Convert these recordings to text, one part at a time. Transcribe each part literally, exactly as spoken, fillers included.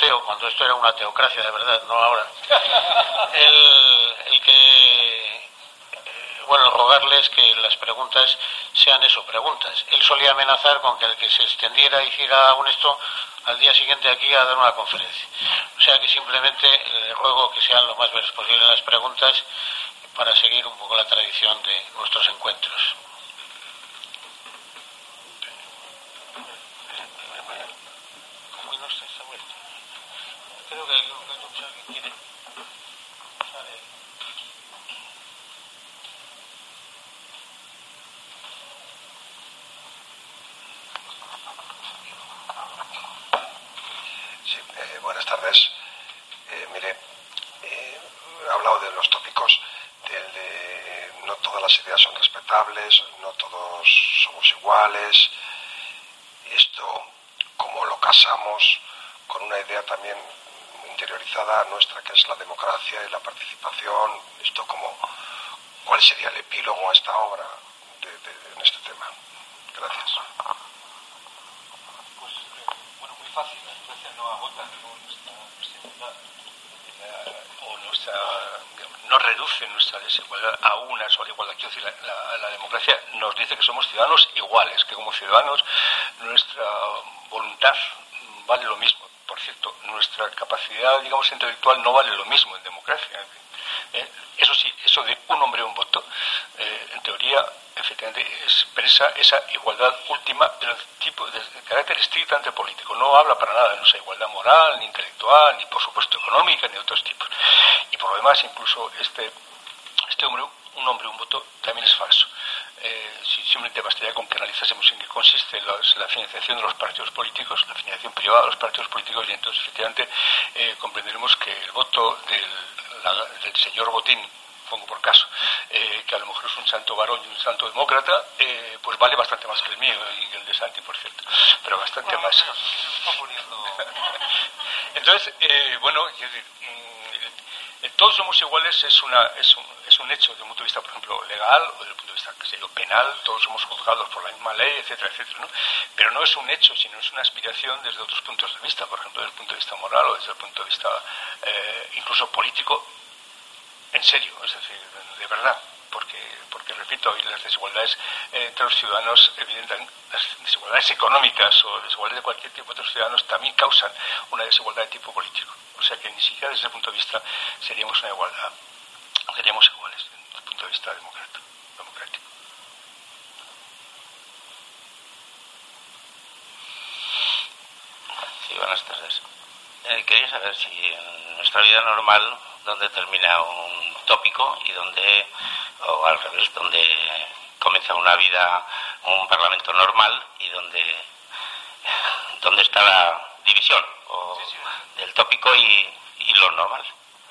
ateo, cuando esto era una teocracia de verdad, no ahora, el, el que, eh, bueno, rogarles que las preguntas sean eso, preguntas. Él solía amenazar con que el que se extendiera y hiciera un esto, al día siguiente aquí a dar una conferencia. O sea que simplemente le ruego que sean lo más breves posible las preguntas para seguir un poco la tradición de nuestros encuentros. Creo que alguien quiere. Sí, eh, buenas tardes. Eh, mire, eh, he hablado de los tópicos, del de no todas las ideas son respetables, no todos somos iguales. Esto, ¿cómo lo casamos con una idea también interiorizada nuestra, que es la democracia y la participación? Esto, como, ¿cuál sería el epílogo a esta obra de, de, en este tema? Gracias. Pues, eh, bueno, muy fácil. La democracia no agota nuestra desigualdad o nuestra, no reduce nuestra desigualdad a una sola igualdad. Quiero decir, la, la, la democracia nos dice que somos ciudadanos iguales, que como ciudadanos nuestra voluntad vale lo mismo. Por cierto, nuestra capacidad, digamos, intelectual no vale lo mismo en democracia. Eh, eso sí, eso de un hombre un voto, eh, en teoría, efectivamente, expresa esa igualdad última, pero de, tipo, de carácter estrictamente político. No habla para nada de nuestra igualdad moral, ni intelectual, ni por supuesto económica, ni de otros tipos. Y por lo demás, incluso este, este hombre, un hombre un voto, también es falso. Eh, si simplemente bastaría con que analizásemos en qué consiste los, la financiación de los partidos políticos, la financiación privada de los partidos políticos, y entonces efectivamente eh, comprenderemos que el voto del, la, del señor Botín, pongo por caso, eh, que a lo mejor es un santo varón y un santo demócrata, eh, pues vale bastante más que el mío y el de Santi, por cierto, pero bastante bueno, más. Entonces, eh, bueno, yo digo, eh, todos somos iguales es, una, es, un, es un hecho desde un punto de vista, por ejemplo, legal o desde el punto de vista, qué sé yo, penal, todos somos juzgados por la misma ley, etcétera, etcétera, ¿no? Pero no es un hecho, sino es una aspiración desde otros puntos de vista, por ejemplo, desde el punto de vista moral o desde el punto de vista eh, incluso político, en serio, es decir, de verdad, porque, porque repito, las desigualdades eh, entre los ciudadanos, evidentemente, las desigualdades económicas o desigualdades de cualquier tipo de otros ciudadanos también causan una desigualdad de tipo político. O sea que ni siquiera desde ese punto de vista seríamos una igualdad, seríamos iguales desde el punto de vista democrático. democrático. Sí, buenas tardes. Eh, quería saber si en nuestra vida normal, donde termina un tópico y donde, o al revés, donde comienza una vida, un parlamento normal y donde, donde está la división o sí, sí. del tópico y, y lo normal.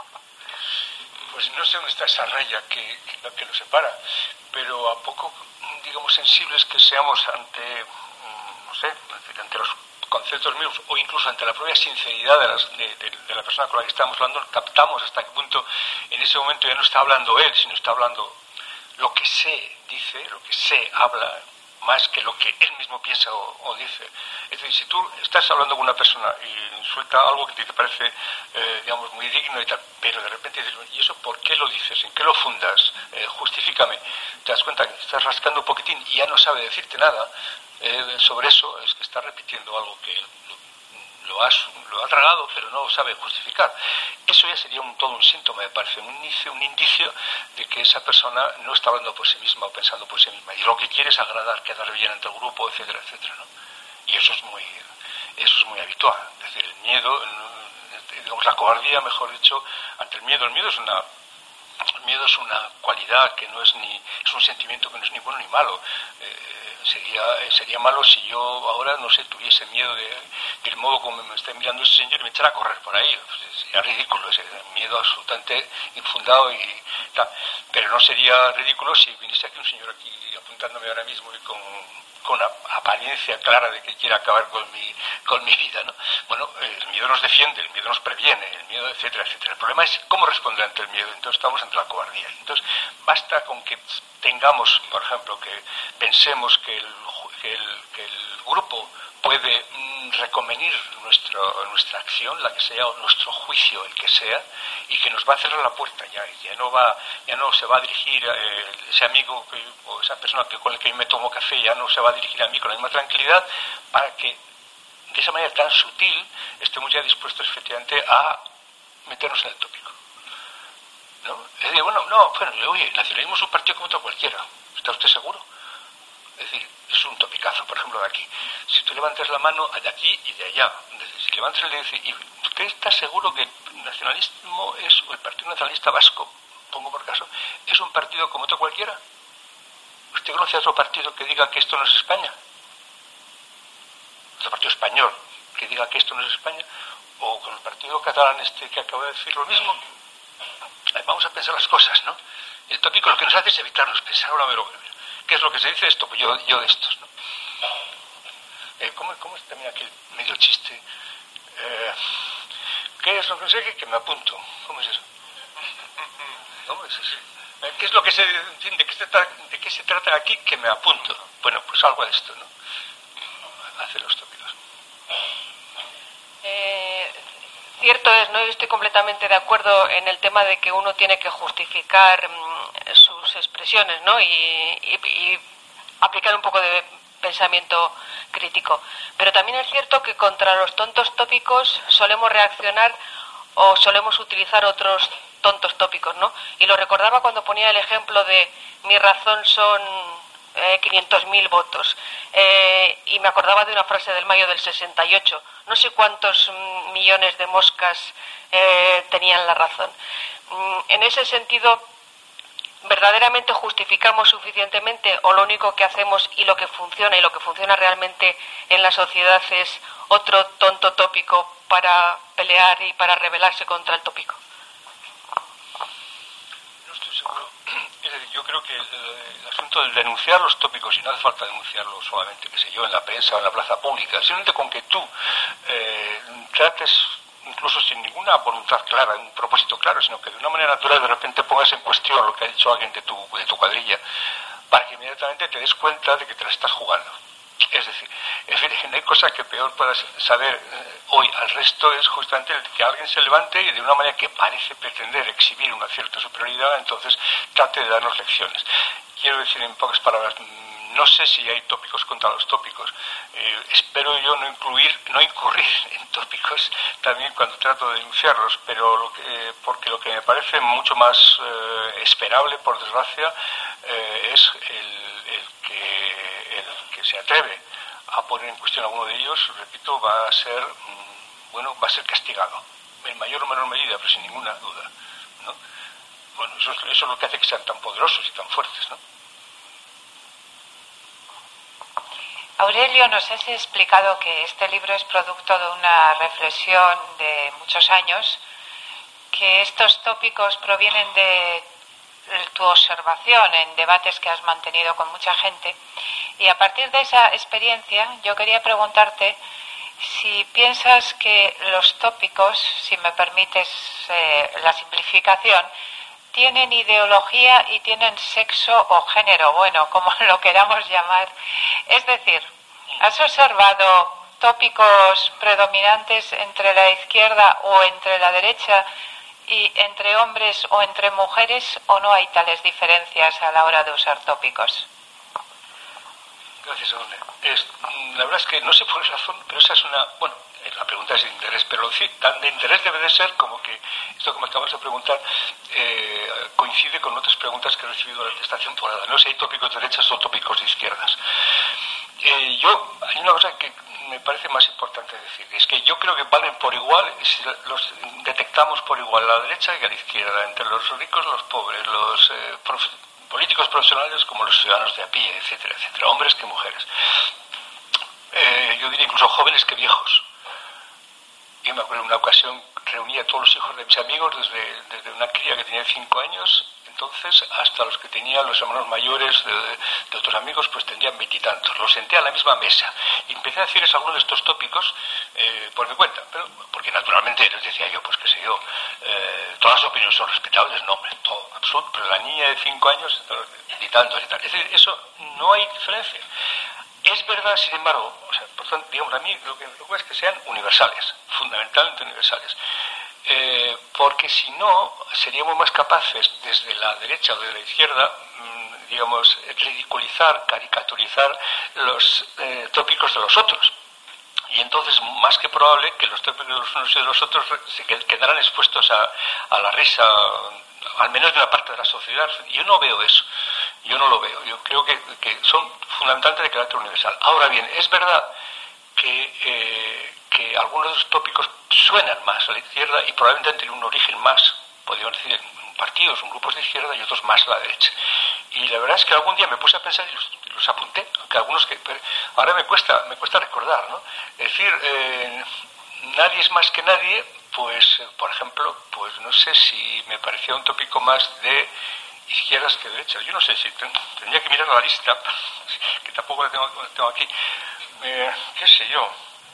Pues no sé dónde está esa raya que, que, que lo separa, pero a poco, digamos, sensibles que seamos ante, no sé, ante los conceptos míos o incluso ante la propia sinceridad de, las, de, de, de la persona con la que estamos hablando, captamos hasta qué punto en ese momento ya no está hablando él, sino está hablando lo que sé, dice, lo que sé, habla, más que lo que él mismo piensa o, o dice. Es decir, si tú estás hablando con una persona y suelta algo que te parece, eh, digamos, muy digno y tal, pero de repente dices, ¿y eso por qué lo dices? ¿En qué lo fundas? Eh, justifícame. Te das cuenta que estás rascando un poquitín y ya no sabe decirte nada eh, sobre eso, es que está repitiendo algo que él lo ha, lo ha tragado, pero no lo sabe justificar. Eso ya sería un, todo un síntoma, me parece, un indicio, un indicio de que esa persona no está hablando por sí misma o pensando por sí misma. Y lo que quiere es agradar, quedar bien ante el grupo, etcétera, etcétera, ¿no? Y eso es muy, eso es muy habitual. Es decir, el miedo, digamos, la cobardía, mejor dicho, ante el miedo. El miedo es una... El miedo es una cualidad que no es ni es un sentimiento que no es ni bueno ni malo. Eh, sería sería malo si yo ahora no sé tuviese miedo de, del modo como me está mirando ese señor y me echara a correr por ahí. Pues sería ridículo, sería miedo absolutamente infundado y tal. Pero no sería ridículo si viniese aquí un señor aquí apuntándome ahora mismo y con con una apariencia clara de que quiere acabar con mi con mi vida, ¿no? Bueno, el miedo nos defiende, el miedo nos previene, el miedo, etcétera, etcétera. El problema es cómo responder ante el miedo. Entonces estamos ante la cobardía. Entonces basta con que tengamos, por ejemplo, que pensemos que el, que el, que el grupo puede mm, reconvenir nuestro, nuestra acción, la que sea, o nuestro juicio, el que sea, y que nos va a cerrar la puerta ya, y ya no va, ya no se va a dirigir eh, ese amigo que, o esa persona que, con la que me tomo café, ya no se va a dirigir a mí con la misma tranquilidad, para que de esa manera tan sutil estemos ya dispuestos efectivamente a meternos en el tópico, ¿no? Es decir, bueno, no, bueno, oye, el nacionalismo es un partido como otro cualquiera, ¿está usted seguro? Es decir, es un topicazo, por ejemplo, de aquí. Si tú levantas la mano de aquí y de allá, si levantas el dedo y ¿usted está seguro que el nacionalismo es, o el Partido Nacionalista Vasco, pongo por caso, es un partido como otro cualquiera? ¿Usted conoce a otro partido que diga que esto no es España? ¿Otro partido español que diga que esto no es España? ¿O con el partido catalán este que acabo de decir lo mismo? Vamos a pensar las cosas, ¿no? El tópico lo que nos hace es evitarnos pensar una vez. ¿Qué es lo que se dice esto? Pues yo, yo de estos, ¿no? Eh, ¿cómo, ¿Cómo es también aquel medio chiste? Eh, ¿Qué es lo que sé? Que me apunto. ¿Cómo es eso? ¿Cómo es eso? Eh, ¿Qué es lo que se, en fin, de qué se trata, de qué se trata aquí? Que me apunto. Bueno, pues algo de esto, ¿no? Hace los tópicos. Eh, cierto es, ¿no? Yo estoy completamente de acuerdo en el tema de que uno tiene que justificar mmm, sus expresiones, ¿no? Y, y, y aplicar un poco de pensamiento crítico. Pero también es cierto que contra los tontos tópicos solemos reaccionar o solemos utilizar otros tontos tópicos, ¿no? Y lo recordaba cuando ponía el ejemplo de mi razón son eh, quinientos mil votos. Eh, y me acordaba de una frase del mayo del sesenta y ocho. No sé cuántos mm, millones de moscas eh, tenían la razón. Mm, en ese sentido, ¿verdaderamente justificamos suficientemente o lo único que hacemos y lo que funciona y lo que funciona realmente en la sociedad es otro tonto tópico para pelear y para rebelarse contra el tópico? No estoy seguro. Es decir, yo creo que el, el asunto del denunciar los tópicos, y no hace falta denunciarlo solamente, qué sé yo, en la prensa o en la plaza pública, simplemente con que tú eh, trates, incluso sin ninguna voluntad clara, un propósito claro, sino que de una manera natural de repente pongas en cuestión lo que ha dicho alguien de tu, de tu cuadrilla, para que inmediatamente te des cuenta de que te la estás jugando. Es decir, es decir, no hay cosa que peor puedas saber eh, hoy al resto es justamente el que alguien se levante y de una manera que parece pretender exhibir una cierta superioridad, entonces trate de darnos lecciones. Quiero decir en pocas palabras, no sé si hay tópicos contra los tópicos. Eh, espero yo no incluir, no incurrir en tópicos también cuando trato de denunciarlos, pero lo que, eh, porque lo que me parece mucho más eh, esperable, por desgracia, eh, es el, el, que, el que se atreve a poner en cuestión alguno de ellos, repito, va a ser, bueno, va a ser castigado, en mayor o menor medida, pero sin ninguna duda, ¿no? Bueno, eso, eso es lo que hace que sean tan poderosos y tan fuertes, ¿no? Aurelio, nos has explicado que este libro es producto de una reflexión de muchos años, que estos tópicos provienen de tu observación en debates que has mantenido con mucha gente, y a partir de esa experiencia yo quería preguntarte si piensas que los tópicos, si me permites eh, la simplificación, tienen ideología y tienen sexo o género, bueno, como lo queramos llamar. Es decir, ¿has observado tópicos predominantes entre la izquierda o entre la derecha y entre hombres o entre mujeres, o no hay tales diferencias a la hora de usar tópicos? Gracias, Aurelio. Es, la verdad es que no sé por qué razón, pero esa es una... Bueno, la pregunta es de interés, pero sí, tan de interés debe de ser como que esto que me acabas de preguntar eh, coincide con otras preguntas que he recibido durante esta temporada. No sé si hay tópicos de derechas o tópicos de izquierdas. Eh, yo, hay una cosa que me parece más importante decir, es que yo creo que valen por igual, si los detectamos por igual a la derecha y a la izquierda, entre los ricos, los pobres, los eh, prof, políticos profesionales como los ciudadanos de a pie, etcétera, etcétera, hombres que mujeres. Eh, yo diría incluso jóvenes que viejos. Yo me acuerdo en una ocasión reuní a todos los hijos de mis amigos, desde, desde una cría que tenía cinco años, entonces hasta los que tenían los hermanos mayores de, de otros amigos, pues tendrían veintitantos. Los senté a la misma mesa y empecé a decirles algunos de estos tópicos eh, por mi cuenta, pero porque naturalmente les decía yo, pues qué sé yo, eh, todas las opiniones son respetables, no, hombre, todo, absoluto, pero la niña de cinco años, veintitantos y tal. Es decir, eso no hay diferencia. Es verdad, sin embargo, o sea, por tanto, digamos, a mí lo que me preocupa es que sean universales, fundamentalmente universales. Eh, porque si no, seríamos más capaces, desde la derecha o desde la izquierda, mmm, digamos, ridiculizar, caricaturizar los eh, tópicos de los otros. Y entonces, más que probable que los tópicos de los unos y de los otros se quedaran expuestos a, a la risa, al menos de una parte de la sociedad. Yo no veo eso. Yo no lo veo. Yo creo que, que son fundamentalmente de carácter universal. Ahora bien, es verdad que, eh, que algunos de los tópicos suenan más a la izquierda y probablemente han tenido un origen más, podríamos decir, en partidos, en grupos de izquierda y otros más a la derecha. Y la verdad es que algún día me puse a pensar y los, los apunté, aunque algunos que ahora me cuesta, me cuesta recordar, ¿no? Es decir, eh, nadie es más que nadie, pues, eh, por ejemplo, pues no sé si me parecía un tópico más de izquierdas que derechas. Yo no sé si ten, tendría que mirar la lista, que tampoco la tengo, la tengo aquí. Eh, ¿Qué sé yo?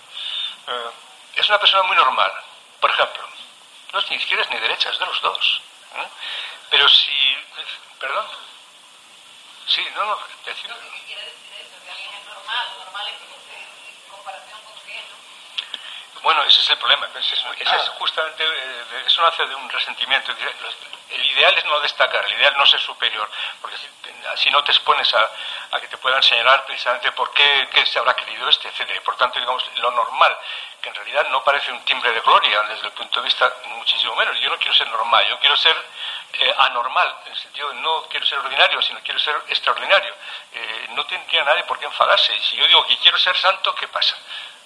Eh, es una persona muy normal, por ejemplo. No es ni izquierdas ni derechas, es de los dos. ¿eh? Pero si... ¿Perdón? Sí, no, no, decir... No, ¿qué quiere decir eso? Que alguien es normal, normal en comparación con qué, ¿no? Bueno, ese es el problema. Ese es, ese es justamente, eh, eso nace de un resentimiento. El ideal es no destacar, el ideal no ser superior, porque así, así no te expones a, a que te puedan señalar precisamente por qué, qué se habrá querido este, etcétera. Por tanto, digamos, lo normal, que en realidad no parece un timbre de gloria desde el punto de vista muchísimo menos. Yo no quiero ser normal, yo quiero ser eh, anormal, en el sentido de no quiero ser ordinario, sino quiero ser extraordinario. Eh, no tendría nadie por qué enfadarse. Y si yo digo que quiero ser santo, ¿qué pasa?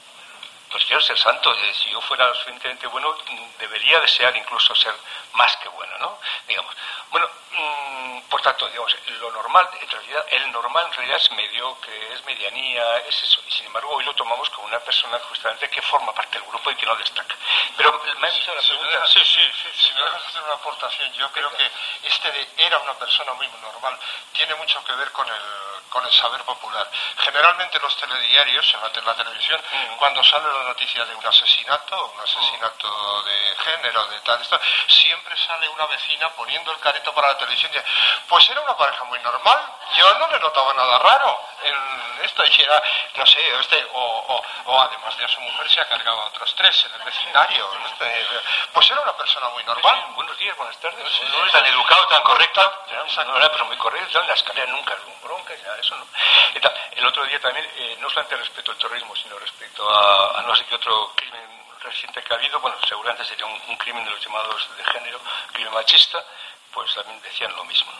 Pues quiero ser santo. Eh, si yo fuera suficientemente bueno, debería desear incluso ser más que bueno, ¿no? Digamos. Bueno, mmm, por tanto, digamos, lo normal, en realidad, el normal en realidad es mediocre, es medianía, es eso. Y sin embargo, hoy lo tomamos como una persona justamente que forma parte del grupo y que no destaca. Pero me han hecho la pregunta. Sí, sí, sí. Si me dejas hacer una aportación, yo creo que este de era una persona muy normal tiene mucho que ver con el, con el saber popular. Generalmente los telediarios, en la, en la televisión, mm. cuando sale la noticia de un asesinato, un asesinato de género, de tal, esto, siempre sale una vecina poniendo el careto para la televisión y dice, pues era una pareja muy normal, yo no le notaba nada raro en esto, y era, no sé, este, o, o, o además de a su mujer se ha cargado a otros tres en el vecindario, este, pues era una persona muy normal. Sí, sí, buenos días, buenas tardes, sí, no es tan educado, tan correcto, no era pero muy correcto, en la escalera nunca es bronca, ya, eso no. El otro día también, eh, no solamente respecto al terrorismo, sino respecto a, a no sé qué otro crimen reciente que ha habido, bueno, seguramente sería un, un crimen de los llamados de género, crimen machista, pues también decían lo mismo.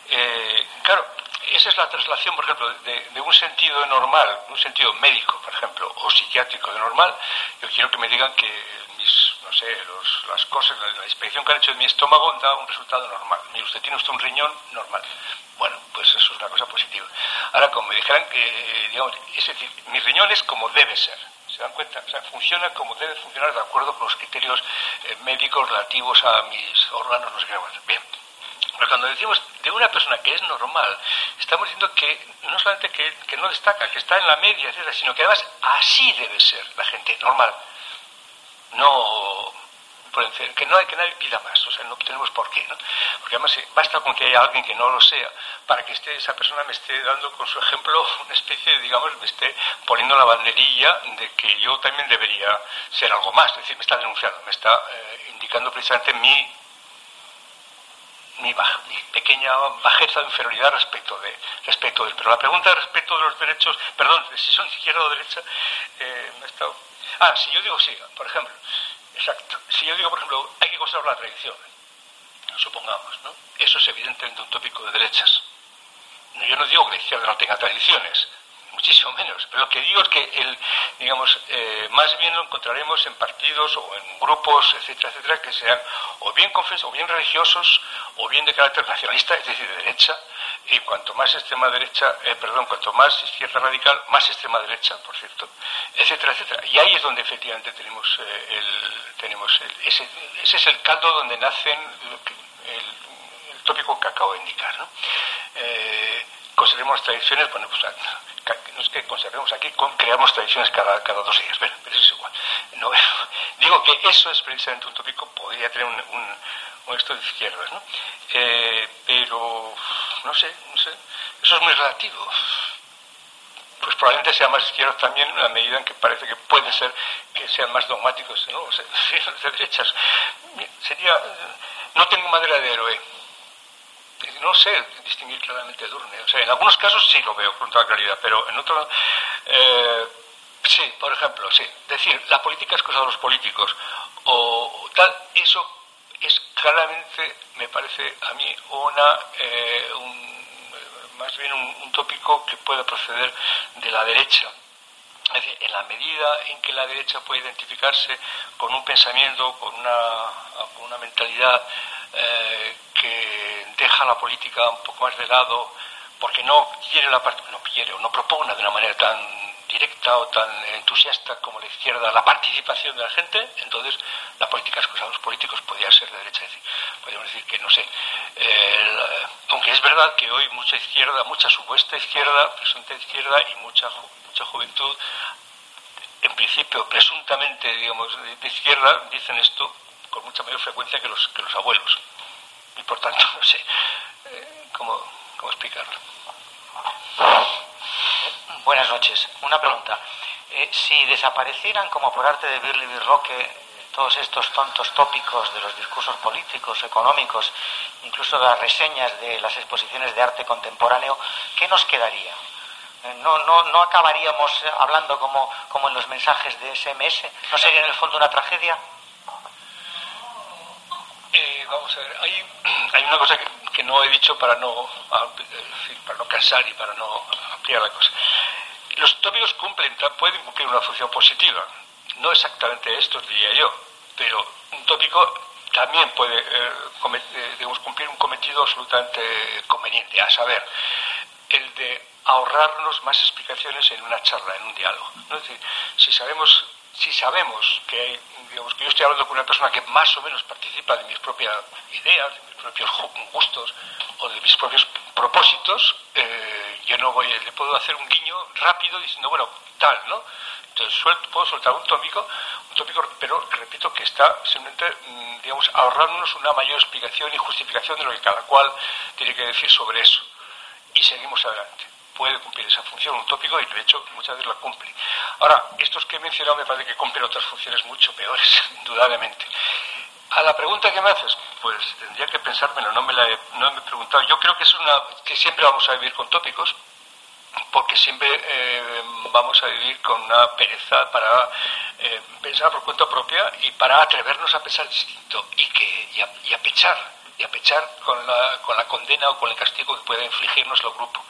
Eh, claro, esa es la traslación, por ejemplo, de, de un sentido normal, un sentido médico, por ejemplo, o psiquiátrico de normal. Yo quiero que me digan que mis, no sé, los, las cosas, la, la inspección que han hecho de mi estómago da un resultado normal. Mire, usted tiene usted un riñón normal. Bueno, pues eso es una cosa positiva. Ahora, como me dijeran que, digamos, es decir, mi riñón es como debe ser. ¿Se dan cuenta? O sea, funciona como debe funcionar de acuerdo con los criterios eh, médicos relativos a mis órganos, no sé qué. Bien. Pero cuando decimos de una persona que es normal, estamos diciendo que no solamente que, que no destaca, que está en la media, etcétera, sino que además así debe ser la gente normal. No, que no hay que nadie pida más, o sea, no tenemos por qué, ¿no? Porque además basta con que haya alguien que no lo sea para que esté, esa persona me esté dando con su ejemplo una especie de, digamos, me esté poniendo la banderilla de que yo también debería ser algo más, es decir, me está denunciando, me está eh, indicando precisamente mi Mi, baja, mi pequeña bajeza de inferioridad respecto de respecto de él. Pero la pregunta respecto de los derechos, perdón, si son izquierda o derecha, eh, me he estado... Ah, si yo digo sí, por ejemplo, exacto, si yo digo, por ejemplo, hay que conservar la tradición, supongamos, ¿no? Eso es evidentemente un tópico de derechas. Yo no digo que la izquierda no tenga tradiciones, muchísimo menos, pero lo que digo es que el, digamos, eh, más bien lo encontraremos en partidos o en grupos, etcétera, etcétera, que sean o bien confesos, o bien religiosos, o bien de carácter nacionalista, es decir, de derecha, y cuanto más extrema derecha, eh, perdón, cuanto más izquierda radical, más extrema derecha, por cierto, etcétera, etcétera. Y ahí es donde efectivamente tenemos eh, el, tenemos el, ese, ese es el caldo donde nacen lo que, el, el tópico que acabo de indicar, ¿no? Eh, conservemos tradiciones, bueno, pues no es que conservemos aquí, creamos tradiciones cada, cada dos días, pero, pero eso es igual. No, digo que eso es precisamente un tópico, podría tener un, un, un esto de izquierdas, ¿no? Eh, pero, no sé, no sé, eso es muy relativo. pues probablemente sean más izquierdos también, en la medida en que parece que puede ser que sean más dogmáticos, ¿no? O sea, de derechas. Sería, no tengo madera de héroe. No sé distinguir claramente Edurne. O sea, en algunos casos sí lo veo con toda claridad, pero en otros... Eh, sí, por ejemplo, sí. Decir, la política es cosa de los políticos, o, o tal, eso es claramente, me parece a mí, una... Eh, un, más bien un, un tópico que pueda proceder de la derecha. Es decir, en la medida en que la derecha puede identificarse con un pensamiento, con una, con una mentalidad eh, que deja la política un poco más de lado, porque no quiere la part- no quiere o no propone de una manera tan directa o tan entusiasta como la izquierda la participación de la gente, entonces la política es cosa de los políticos, podría ser de derecha. Es decir, podríamos decir que, no sé, eh, aunque es verdad que hoy mucha izquierda, mucha supuesta izquierda, presunta izquierda y mucha, mucha juventud, en principio, presuntamente, digamos, de, de izquierda, dicen esto con mucha mayor frecuencia que los, que los abuelos. Y por tanto, no sé eh, cómo, cómo explicarlo. Buenas noches. Una pregunta. Eh, si desaparecieran como por arte de Birli Birroque todos estos tontos tópicos de los discursos políticos, económicos, incluso de las reseñas de las exposiciones de arte contemporáneo, ¿qué nos quedaría? Eh, ¿No, no, no acabaríamos hablando como, como en los mensajes de ese eme ese? ¿No sería en el fondo una tragedia? Eh, vamos a ver, hay, hay una cosa que, que no he dicho para no, para no cansar y para no ampliar la cosa. Los tópicos cumplen, pueden cumplir una función positiva. No exactamente estos, diría yo, pero un tópico también puede eh, comet, eh, digamos, cumplir un cometido absolutamente conveniente, a saber, el de ahorrarnos más explicaciones en una charla, en un diálogo, ¿no? Es decir, si sabemos, si sabemos que hay, digamos, que yo estoy hablando con una persona que más o menos participa de mis propias ideas, de mis propios gustos o de mis propios propósitos, eh, yo no voy, le puedo hacer un guiño rápido diciendo, bueno, tal, ¿no? Entonces suelto, puedo soltar un tópico, un tópico, pero repito que está simplemente, digamos, ahorrándonos una mayor explicación y justificación de lo que cada cual tiene que decir sobre eso. Y seguimos adelante. Puede cumplir esa función un tópico y de hecho muchas veces la cumple. Ahora, estos que he mencionado me parece que cumplen otras funciones mucho peores, indudablemente. A la pregunta que me haces, pues tendría que pensármelo, no me la he, no me he preguntado. Yo creo que es una que siempre vamos a vivir con tópicos, porque siempre eh, vamos a vivir con una pereza para eh, pensar por cuenta propia y para atrevernos a pensar distinto y que y a, y a pechar, y a pechar con la, con la condena o con el castigo que pueda infligirnos el grupo.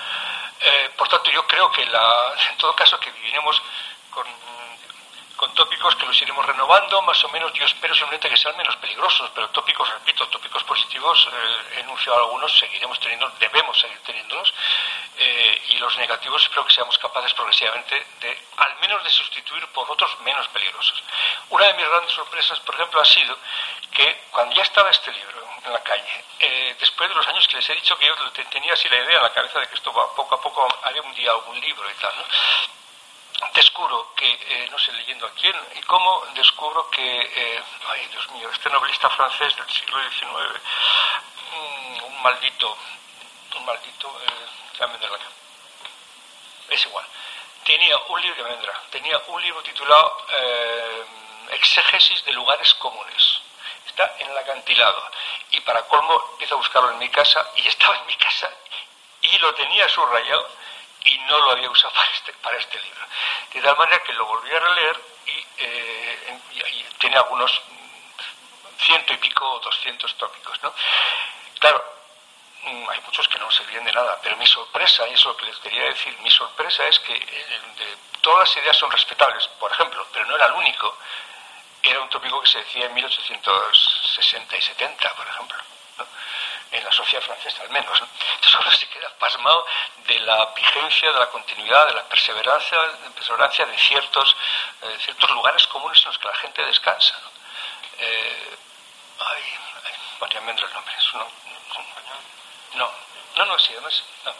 Eh, por tanto, yo creo que la, en todo caso que viviremos con, con tópicos que los iremos renovando, más o menos. Yo espero simplemente que sean menos peligrosos, pero tópicos, repito, tópicos positivos, eh, he enunciado algunos, seguiremos teniendo, debemos seguir teniéndolos, eh, y los negativos espero que seamos capaces progresivamente de, al menos de sustituir por otros menos peligrosos. Una de mis grandes sorpresas, por ejemplo, ha sido que cuando ya estaba este libro en la calle, eh, después de los años que les he dicho que yo tenía así la idea en la cabeza de que esto va, poco a poco haré un día algún libro y tal, ¿no? Descubro que, eh, no sé leyendo a quién y cómo, descubro que, eh, ay Dios mío, este novelista francés del siglo diecinueve, un, un maldito, un maldito, eh, ya me vendrá la cara. Es igual, tenía un libro, que me vendrá, tenía un libro titulado eh, Exégesis de lugares comunes. Está en el acantilado y para colmo empiezo a buscarlo en mi casa y estaba en mi casa y lo tenía subrayado y no lo había usado para este, para este libro. De tal manera que lo volví a releer y, eh, y, y tiene algunos ciento y pico o doscientos tópicos, ¿no? Claro, hay muchos que no servían de nada, pero mi sorpresa, y eso es lo que les quería decir, mi sorpresa es que eh, de, todas las ideas son respetables, por ejemplo, pero no era el único. Era un tópico que se decía en mil ochocientos sesenta y setenta, por ejemplo, ¿no? En la sociedad francesa al menos, ¿no? Entonces ahora se queda pasmado de la vigencia, de la continuidad, de la perseverancia, de, perseverancia de ciertos, eh, ciertos lugares comunes en los que la gente descansa, ¿no? Eh, ay, ay, María Mendra el nombre, es uno, no, no, no, sí, además, no.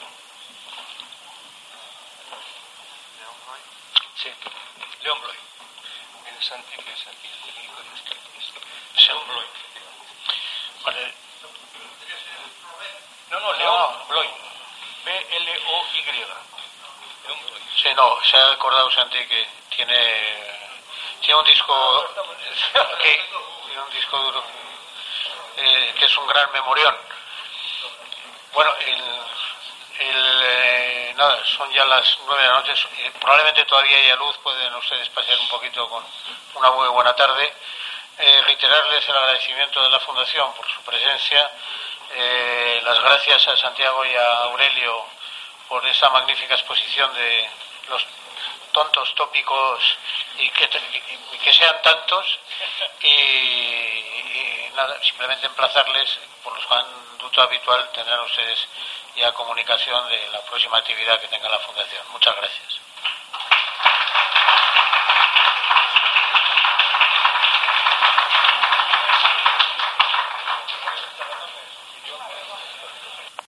Sí, León Bloy. El Santi, que es aquí, el técnico de este, León Bloy. Vale. No, no, León Bloy. B L O Y. Sí, no, se ha acordado Santi que tiene, tiene un disco, aquí, tiene un disco duro, eh, que es un gran memorión. Bueno, el, el, eh, nada, son ya las nueve de la noche, eh, probablemente todavía haya luz, pueden ustedes pasear un poquito con una muy buena tarde. Eh, reiterarles el agradecimiento de la Fundación por su presencia, eh, las gracias a Santiago y a Aurelio por esa magnífica exposición de los tontos tópicos y que, y que sean tantos y, y nada, simplemente emplazarles por los conducto habitual, tendrán ustedes ya comunicación de la próxima actividad que tenga la Fundación. Muchas gracias.